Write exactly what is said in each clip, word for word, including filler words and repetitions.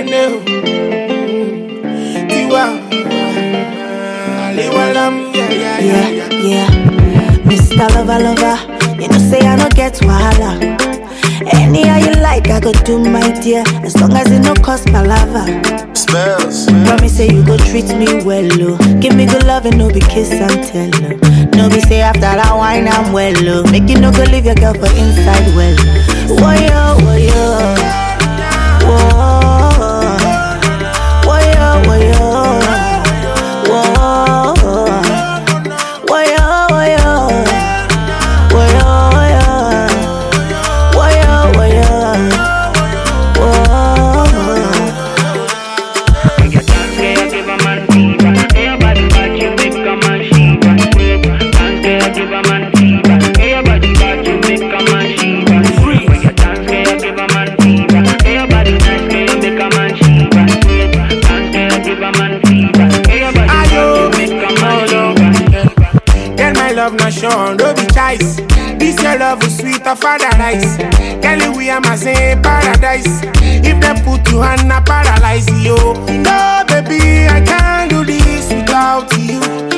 Keneo, Tiwa, Aliwalam, yeah, yeah, yeah, Yeah, yeah. Mister Lover, lover, you know say I don't get wahala. Any how you like, I go do my dear, as long as it no cost palava. Spells. Promise say you go treat me well, oh. Give me good love and no be kiss and tell, oh. No be say after that wine I'm well, oh. Make you no go leave your girl for inside well. Woyo, woyo, woah. Woyo, woyo, woah. Woyo, woyo, woyo, woyo, woyo, woyo, woah. Love not shown, no be choice. This your love is sweet of paradise. Kelly, we are my same paradise. If they put you on a paralyze you. No, baby, I can't do this without you.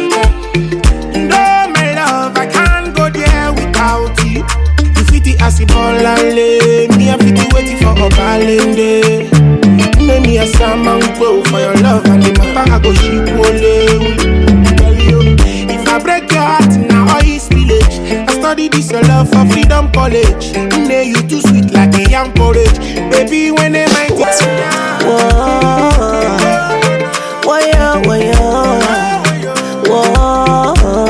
No, my love, I can't go there without you. You fit it as a ball and lay. Me, I fit it waiting for a balance. Make me a salmon go for your love and the matter I go ship only. If I break your heart now, all is village. I study this your love for freedom college. Nay, you too sweet like a young porridge. Baby, when they might it's Woah, woyo, woyo, woah.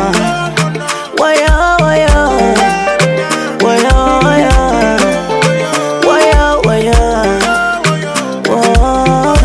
Woyo, woyo, woyo, woyo, woyo, woah.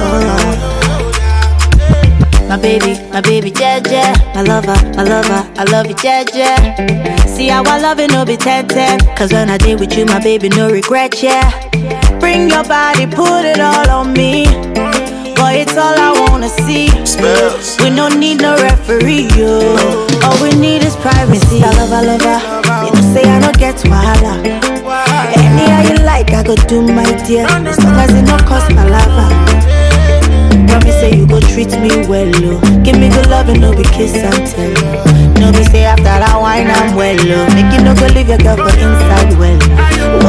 My baby, my baby, Jeje. My lover, my lover, I love you, Jeje. See how I love it, no be ten ten. Cause when I did with you, my baby, no regret, yeah. Bring your body, put it all on me. Boy, it's all I wanna see. Spells. We don't need no referee, yo. All we need is privacy. I love, I love her. You know, say I don't get wahala. Any how you like, I go do my dear. As long as it no cost my lava. Promise say you go treat me well, oh. Give me good love and no be kiss and tell, oh. No be say after that wine I'm well, oh. Make you no go leave your girl for inside well.